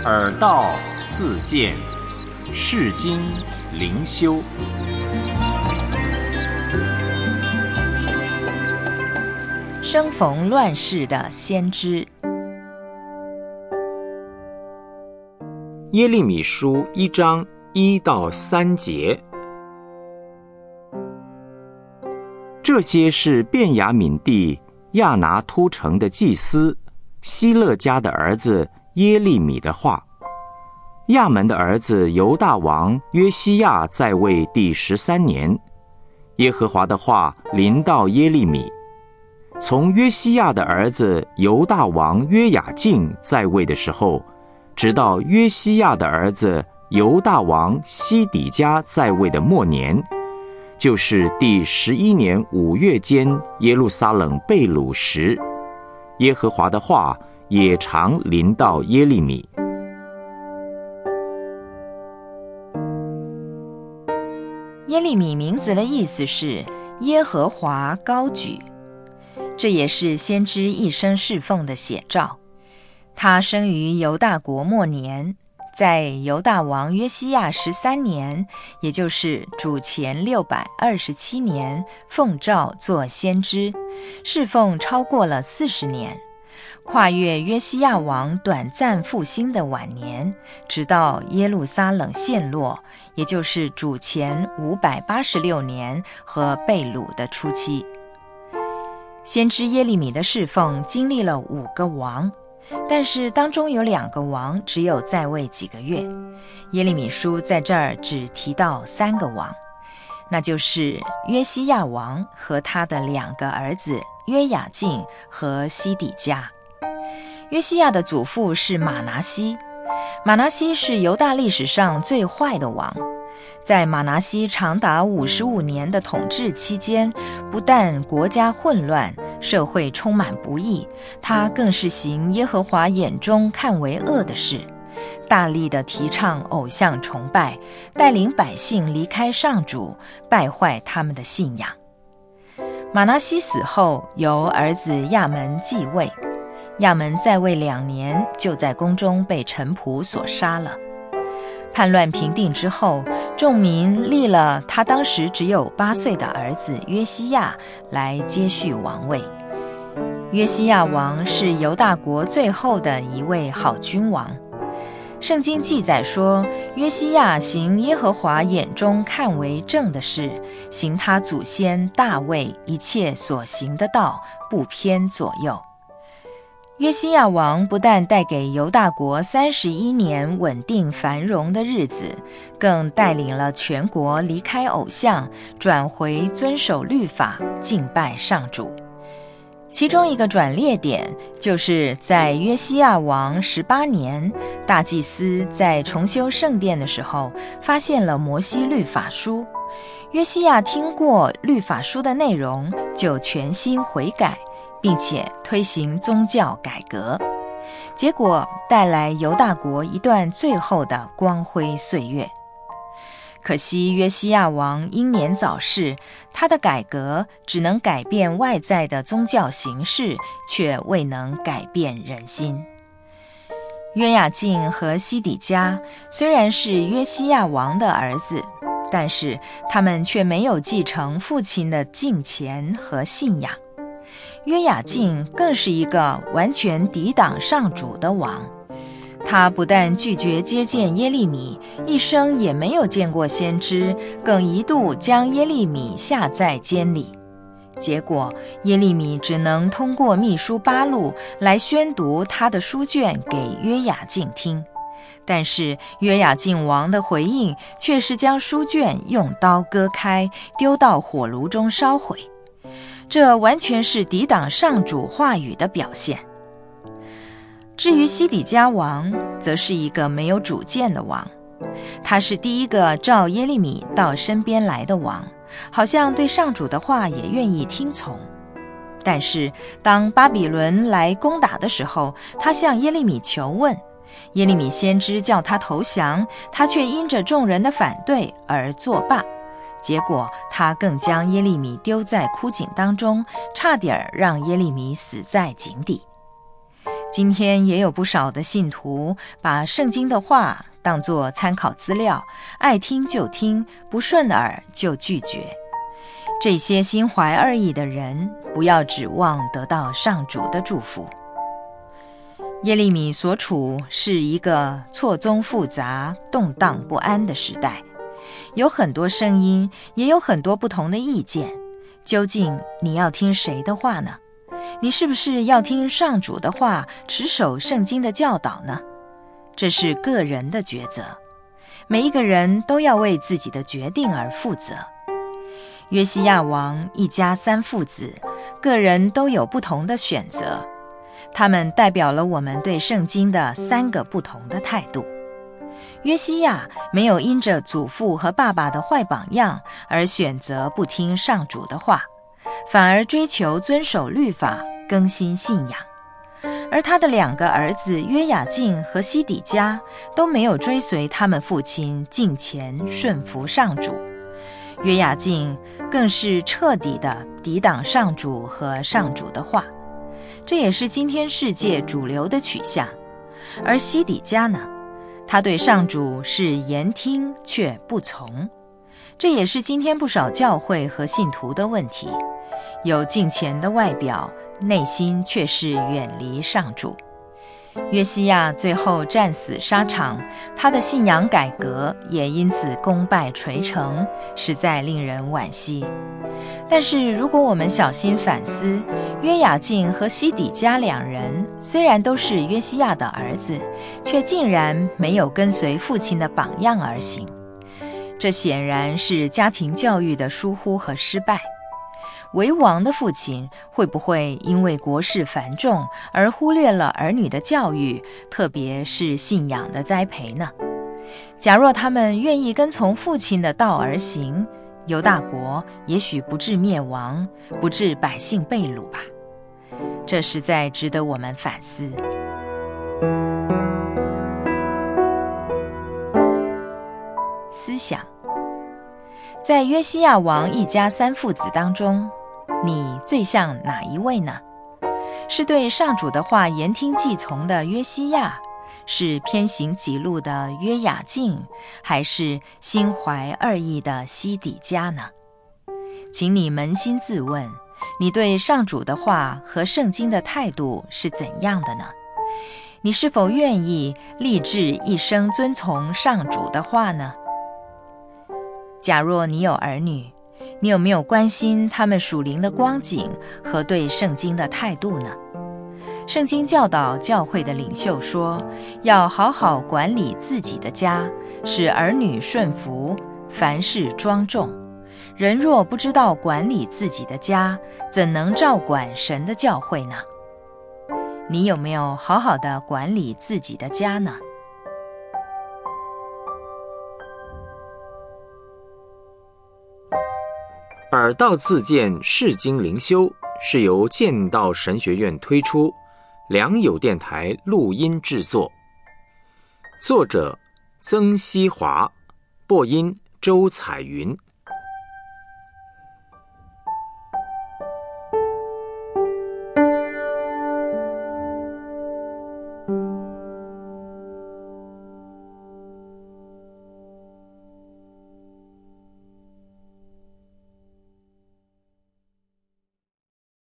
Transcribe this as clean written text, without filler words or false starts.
耳道自见，世经灵修。 生逢乱世的先知。 耶利米书1章1到3节，这些是便雅悯地亚拿突城的祭司希勒家的儿子耶利米的话。亚门的儿子犹大王约西亚在位第13年，耶和华的话临到耶利米。从约西亚的儿子犹大王约雅敬在位的时候，直到约西亚的儿子犹大王西底家在位的末年，就是第11年5月间耶路撒冷被掳时，耶和华的话也常临到耶利米。 耶利米名字的意思是耶和华高举，这也是先知一生侍奉的写照。他生于犹大国末年，在犹大王约西亚13年，也就是主前627年，奉召做先知，侍奉超过了40年，跨越约西亚王短暂复兴的晚年，直到耶路撒冷陷落，也就是主前586年和被掳的初期。先知耶利米的侍奉经历了5个王，但是当中有2个王只有在位几个月。耶利米书在这儿只提到3个王，那就是约西亚王和他的2个儿子约雅敬和西底家。约西亚的祖父是马拿西，马拿西是犹大历史上最坏的王。在马拿西长达55年的统治期间，不但国家混乱，社会充满不义，他更是行耶和华眼中看为恶的事，大力地提倡偶像崇拜，带领百姓离开上主，败坏他们的信仰。马拿西死后，由儿子亚门继位。亚门在位2年，就在宫中被臣仆所杀了。叛乱平定之后，众民立了他当时只有8岁的儿子约西亚来接续王位。约西亚王是犹大国最后的一位好君王。圣经记载说，约西亚行耶和华眼中看为正的事，行他祖先大卫一切所行的道，不偏左右。约西亚王不但带给犹大国31年稳定繁荣的日子，更带领了全国离开偶像，转回遵守律法，敬拜上主。其中一个转捩点，就是在约西亚王18年，大祭司在重修圣殿的时候，发现了摩西律法书。约西亚听过律法书的内容，就全心悔改，并且推行宗教改革，结果带来犹大国一段最后的光辉岁月。可惜约西亚王英年早逝，他的改革只能改变外在的宗教形式，却未能改变人心。约雅敬和西底家虽然是约西亚王的儿子，但是他们却没有继承父亲的敬虔和信仰。约雅敬更是一个完全抵挡上主的王，他不但拒绝接见耶利米，一生也没有见过先知，更一度将耶利米下在监里。结果耶利米只能通过秘书巴录来宣读他的书卷给约雅敬听，但是约雅敬王的回应却是将书卷用刀割开，丢到火炉中烧毁。这完全是抵挡上主话语的表现。至于西底家王，则是一个没有主见的王，他是第一个召耶利米到身边来的王，好像对上主的话也愿意听从。但是当巴比伦来攻打的时候，他向耶利米求问，耶利米先知叫他投降，他却因着众人的反对而作罢。结果他更将耶利米丢在枯井当中，差点让耶利米死在井底。 今天也有不少的信徒把圣经的话当作参考资料，爱听就听，不顺耳就拒绝。这些心怀二意的人，不要指望得到上主的祝福。耶利米所处是一个错综复杂、动荡不安的时代，有很多声音，也有很多不同的意见。究竟你要听谁的话呢？你是不是要听上主的话，持守圣经的教导呢？这是个人的抉择，每一个人都要为自己的决定而负责。约西亚王一家三父子，个人都有不同的选择，他们代表了我们对圣经的三个不同的态度。约西亚没有因着祖父和爸爸的坏榜样而选择不听上主的话，反而追求遵守律法，更新信仰。而他的2个儿子约雅敬和西底家都没有追随他们父亲敬虔顺服上主，约雅敬更是彻底的抵挡上主和上主的话，这也是今天世界主流的取向。而西底家呢，他对上主是言听却不从，这也是今天不少教会和信徒的问题，有敬虔的外表，内心却是远离上主。约西亚最后战死沙场，他的信仰改革也因此功败垂成，实在令人惋惜。但是如果我们小心反思，约雅敬和西底家2人虽然都是约西亚的儿子，却竟然没有跟随父亲的榜样而行，这显然是家庭教育的疏忽和失败。为王的父亲会不会因为国事繁重而忽略了儿女的教育，特别是信仰的栽培呢？假若他们愿意跟从父亲的道而行，犹大国也许不致灭亡，不致百姓被掳吧。这实在值得我们反思。思想，在约西亚王一家三父子当中，你最像哪一位呢？是对上主的话言听计从的约西亚，是偏行己路的约雅敬，还是心怀二意的西底家呢？请你扪心自问，你对上主的话和圣经的态度是怎样的呢？你是否愿意立志一生遵从上主的话呢？假若你有儿女，你有没有关心他们属灵的光景和对圣经的态度呢？圣经教导教会的领袖说，要好好管理自己的家，使儿女顺服，凡事庄重。人若不知道管理自己的家，怎能照管神的教会呢？你有没有好好的管理自己的家呢？ 耳道自荐释经灵修是由剑道神学院推出，良友电台录音制作。作者曾希华，播音周彩云。